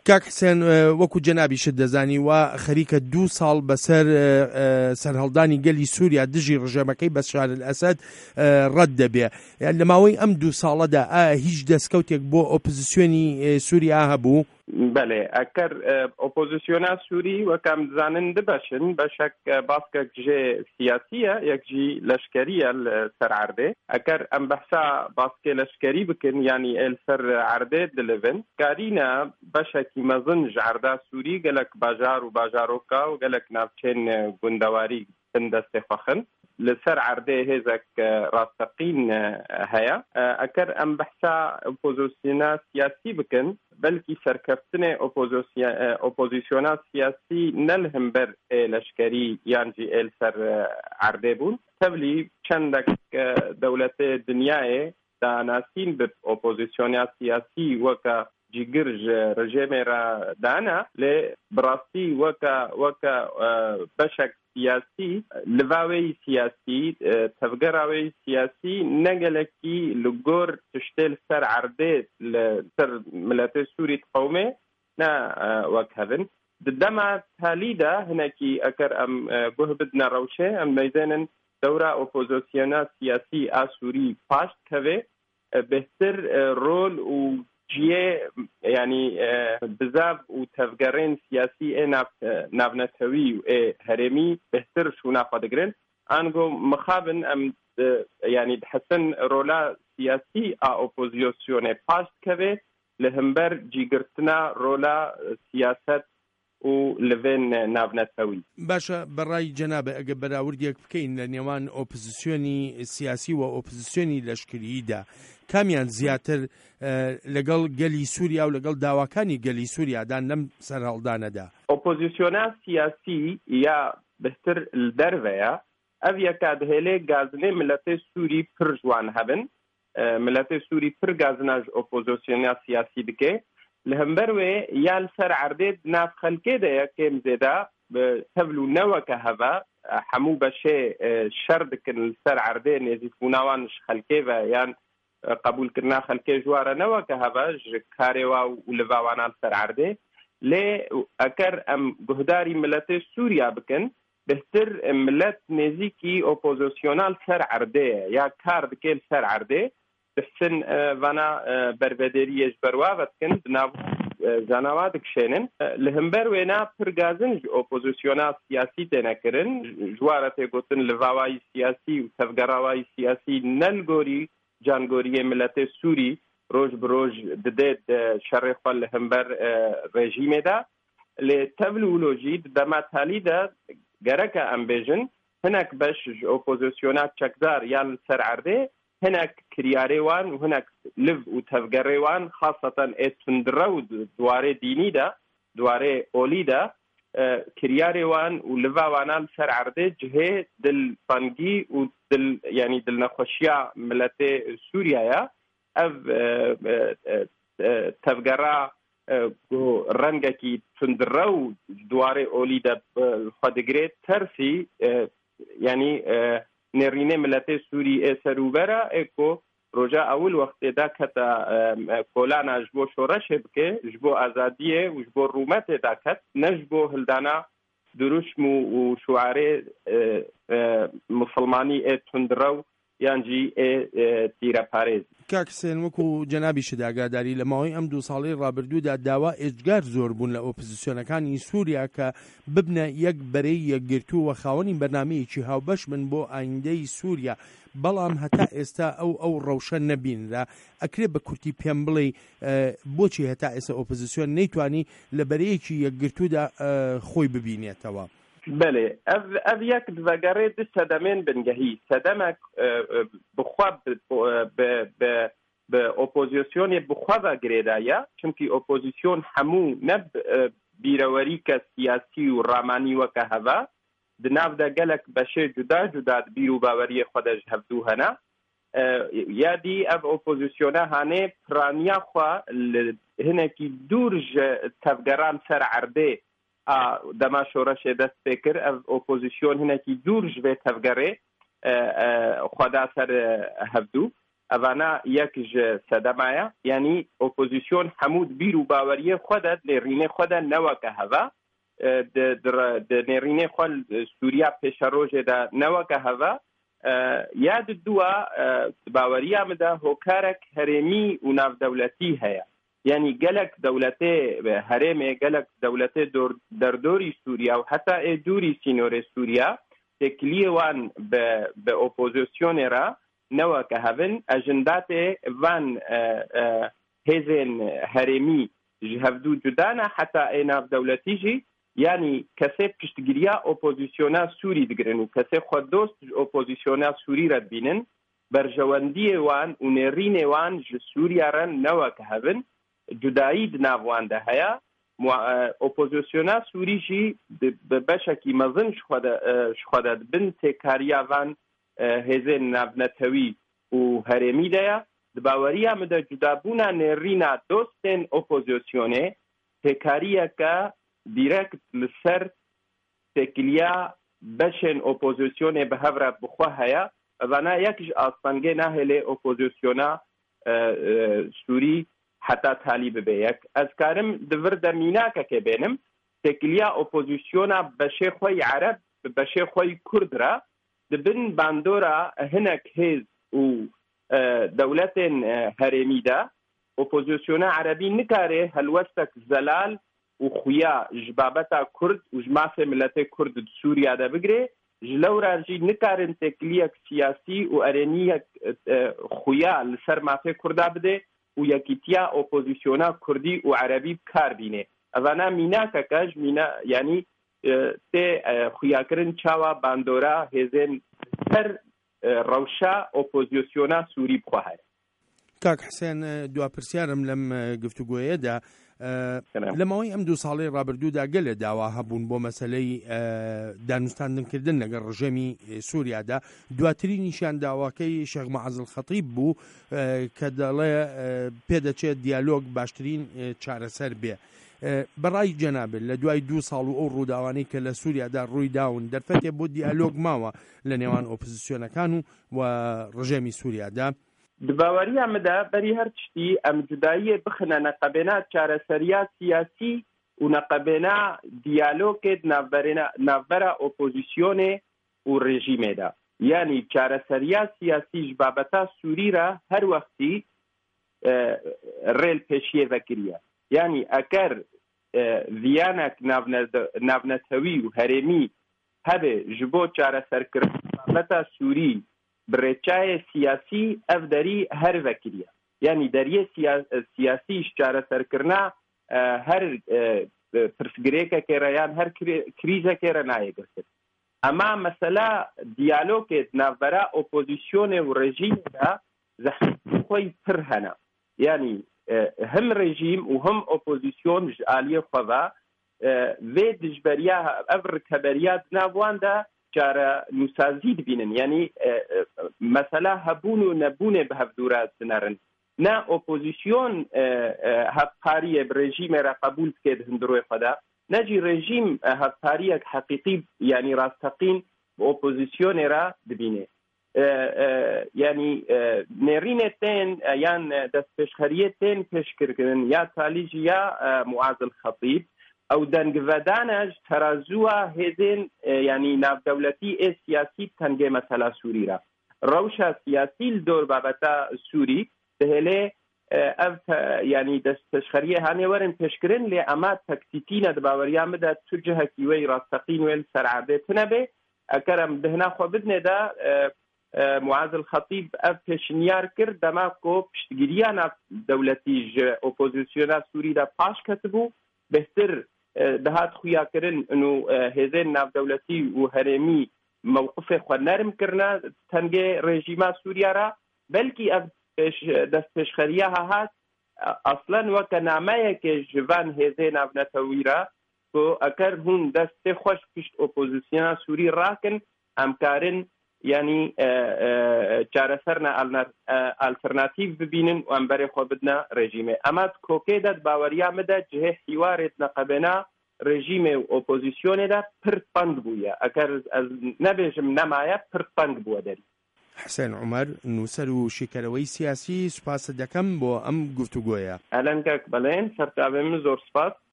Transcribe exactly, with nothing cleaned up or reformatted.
کاک حسێن وەکو جەنابیشت دەزانی و خەریکە دوو ساڵ بەسەر سەرهەڵدانی گەلی سووریا دژی ڕژێمەکەی بەشار الئەسەد ڕەت دەبێ. لە ماوەی ئەم دوو ساڵەدا ئایا هیچ دەستکەوتێک بۆ ئۆپۆزیسیۆنی سووریا هەبوو؟ بەڵێ ئەگەر ئۆپۆزیسیۆنا سووری وەکەم دزانن دبەشن بەشێک باسکێک جێ سیاسیە یەکجی لەشکریە سەر عەردێ. ئەگەر ئەم بەحسا باسکێ لەشکری بکن یانی ئێل سەر عەردێ دلڤن کارینە بەشێکی مەزن ji عەردا سووری gelek bajar û bajarokka û gelek navçeyên gundewari din destê xwe xin li ser عەردێ hêzek rastaqîn heye. Eger em behsa opozisyona siyasî bikin belkî serkeftinê opozisyona siyasî ne li hember ê leşkerî yan jî êl ser عەردێ bûn. Tevlî çendek dewletê dinyayê danasîn bi opozisyona siyasî weka جیگر رژیمê re dane lê bi rastî weka weka beşek siyasî li va wê siyasî tevgera wê siyasî ne gelekî li gor tiştê li ser عەردێ li ser miletê Sûrî qewmê ne wek hevin. Di dema talî de hinekî eger em guh bidine rewşê em mêzenin dewra opozisyona siyasî a Sûrî paş keve bêhtir rol û جیه یعنی بزاف و تفگرین سیاسی ناف نافنتوی و هرمی بهتر شو نافدگرن آنگو مخابن ام یعنی حسن رولا سیاسی اپوزیسیون پاست که لهمبر جیگرتنا رولا سیاست و لڤێن ناونەتەوی. باشە بەڕای جەنابە ئەگە بەراوردێک بکەین لە نێوان ئۆپۆزیسیۆنی سیاسی و ئۆپۆزیسیۆنی لەشکریدا کامیان زیاتر لەگەڵ گەلی سووریا و لەگەڵ داواکانی گەلی سووریادان لەم سەرهەڵدانەدا؟ ئۆپۆزیسیۆنا سیاسی یا بهتر دەرڤەیە ئەڤ یەکا دهێلێ گازنێ ملەتێ سووری پر جوان هەبن ملەتێ سووری پر گازناژ ئۆپۆزیسیۆنا سیاسی بکێ لهمبر وی یال سر عەردێ ناف خەلکێ de yekêm zêde tevl û neweke heve hemû beşê şer dikin li ser عەردێ nêzîbûna wan ji xelkê ve yan qebûlkirina xelkê ji ware neweke heve ji karê wa û liva wanan ser عەردێ lê eger em guhdarî miletê Sûriya bikin bihtir millet nêzîkî opozisyonal ser عەردێ ye ya kar dike li ser عەردێ بسن وانا بربدریه جبروا وتکن بناو جانوا دکشنن لهمبر وینا پرگازن اپوزیسیونا سیاسی تنکرن جوارت گوتن لواوی سیاسی و تفگراوی سیاسی نلگوری جانگوری ملت سوری روز بروز ددد شر خپل لهمبر رژیم دا لتبلولوژی دما تالی دا گرک امبیژن هناك باش اپوزیسیونا چکدار یان سر عەردێ هناك كرياريوان وهناك لف وتفقريوان خاصة اتندرا ودواري ديني دا دواري أولي دا كرياريوان ولفا وانان سر عردي جهة دل فانجي ودل يعني دل نخوشيا ملتي سوريا يا اف تفقرا رنگا كي تندرا ودواري أولي دا خدقري ترسي يعني نرینه ملت سوری سروبره اکو روجا اول وقت دا کتا کولانا جبو شورش بکه جبو ازادیه و جبو رومت دا کت نجبو هلدانا دروشم و شعاره مسلمانی تندرو یانجی تیره پارێز. کاک حسێن وەکو جەنابیشت ئاگاداری لە ماوەی ئەم دوو ساڵەی ڕابردوودا داوا ئێجگار زۆر بوون لە ئۆپۆزیسیۆنەکانی سووریا کە ببنە یەک بەرەی یەکگرتوو و خاوەنی بەرنامەیەکی هاوبەش من بۆ ئایندەی سووریا بەڵام هەتا ئێستا ئەو ئەو ڕەوشە نەبینرا. ئەکرێ بە کورتی پێم بڵێ بۆچی هەتا ئێستا ئۆپۆزیسیۆن نەیتوانی لە بەرەیەکی یەکگرتوودا خۆی ببینێتەوە؟ بله اف یک دوگره دو سدمین بنگهی سدمک بخواب به اپوزیسیون بخواب گریده یا چونکی اپوزیسیون همو نب بیروری که سیاسی و رامانی و که هوا دناف ده گلک بشه جدا جدا بیرو باوری خودش هفدو هنه یادی اف اپوزیسیون هانه پرانیا خواه هنه کی دورج تفگران سر عرده دما شورش دست بکر از اپوزیسیون هنکی دور جوه تفگره خدا سر هفدو ئەوانە یەکژ سەدەمایە، یعنی ئۆپۆزیسیۆن هەموو بیر و باوەریە خۆدە لێڕینێ خۆدە نەوەکە هەڤە نێڕینێ خۆ سووریا پێشە ڕۆژێدا نەوەکە هەڤە یاد دووە باوەریامدا هۆکارێک هەرێمی و ناودەولەتی هەیە، یعنی گەلک دەولەتێ هەرێمێ گەلک دەولەتێ دەردۆری سووریا و هەتا ئێ دووری سینۆرێ سووریا تێکلیێوان بە ئۆپۆزیسیۆنێرا نەوەکە هەبن ئەژنداتێ وان هێزێن هەرێمی ji hevdû cudana heta ê navdewletî jî yanî kesê piştgiriya opozîsyona Sûrî digirin û kesê xwedost ji opozîsyona Sûrî re dibînin berjewendiyê wan û nêrînê wan ji Sûriya re neweke hebin cudayî di nav wan de heye opozîsyona Sûrî jî bi beşekî mezin ji xwe de dibin têkariya van hêzên navnetewî û herêmî de ye di baweriya me de cudabûna nêrîna dostên opozîsyonê têkariyeke dîrekt li ser têkiliya beşên opozîsyonê bi hev re bixwe heye evana yek ji astengê nahêlê opozîsyona Sûrî heta talî bibe yek ez karim di vir de mînakekê bênim têkiliya opozîsyona beşê xwe Ereb bi beşê xwe Kurd re dibin bandora hinek hêz û دولتên herêmî de opozîsyona Erebî nikare helwestek zelal û xuya ji babeta Kurd û ji mafê miletê Kurd di Sûriya de bigire ji lewra jî nikarin têkiliyek siyasî û erêniyek xuya li ser mafê Kurda bide û yekîtiya opozîsyona Kurdî û Erebî kar bîne evana mînakeke ji mîna yanî tê xuyakirin çawa bandora hêzên ser ڕەوشە ئۆپۆزیسیۆنا سووری بخواهر کاک حسێن دوا پرسیارم لەم گفتوگۆیەدا لەمەوەی ئەم دوو ساڵی ڕابردوودا گەلێ داوا هەبوون بۆ مەسەلەی دانوستاندنکردن لەگەڵ ڕژێمی سووریادا دواتری نیشان داواکەی شێخ مەعەزڵ خەتیب بوو کە دەڵێ پێدەچێت دیالۆگ باشترین چارەسەر بێ بەڕای جەنابێت لە دوای دوو ساڵ و ئەو ڕووداوانەی کە لە سووریادا ڕووی داون دەرفەتێ بۆ دیالۆگ ماوە لە نێوان ئۆپۆزیسیۆنەکان و ڕژێمی سووریادا دباوەریە مەدا بەری هەر تشتی ئەم جوداییە بخنە نەقەبێنا چارەسەریا سیاسی و نەقەبێنا دیالۆگێت ناوبەرە ئۆپۆزیسیۆنێ و ڕێژیمێدا یعنی چارەسەریا سیاسیش بابەتا سووریرە هەر وەختی ڕێل پێشیە vekiriye yani eker viyanek navnetewî û herêmî hebe ji bo çareserkirin babeta Sûrî bi rêçayê siyasî ev derî her vekiriye yani deriyê siyasî ji çareserkirina her pirsgirêkekê re yan her krîzekê re nayê girtin ema mesela diyalogê navbera opozîsyonê û rejîmê de zehmetî xwe pir hene yani هم رژیم و هم اپوزیسیون ji aliyê xwe ve vê dijberiya ev rikeberiya navwan de çare nûsazî dibînin yanî mesela hebûn û nebûnê bi hevdûre dinerin ne opozîsyon hevkariyê bi rejîmê re qebûl dike di hundirûyê xwe de ne jî rejîm hevkariyek heqîqî yanî rastteqîn bi opozîsyonê re dibîne yani nêrînê tên yan destpêşxeriyê tên pêşkirkirin ya talî jî ya Muazil Xetîb ew dengvedana ji terazûya hêzên yanî navdewletî ê siyasî tengê mesela Sûrî re rewşa siyasî li dor babeta Sûrî dihêlê ev yanî destpêşxeriyê hanê werin pêşkirin lê ema tektîkîne di baweriya me de tu cihekî wê rastteqîn wê li ser erdê tune bê eger em dihna xwe bidinê de Muazil Xetîb ev pêşniyar kir dema ku piştgiriya navdewletî ji opozîsyona Sûrî de paş ketibû bêhtir dihat xuyakirin û hêzên navdewletî û herêmî mewqifê xwe nerm kirine tengê rejîma Sûriya re belkî ev destpêşxeriya hat aslan weke nameyekê ji van hêzê navnetewî re ku eger hûn destê xweş pişt opozîsyona Sûrî rakin em karin yani çareserna alternatîv bibînin û em berê xwe bidine rejîmê ema kokê de baweriya me de cihê hîwarê neqebena rejîmê û opozîsyonê de pir teng bûye eger ez nebêjim nemaye pir teng bûye derî حسین عومەر نووسەر و شیکەرەوەی سیاسی، سوپاسە دەکەم بۆ ئەم گفتوگۆیە. ئەلەن کەک بەڵێن سەرتاوێ من زۆر سپاس.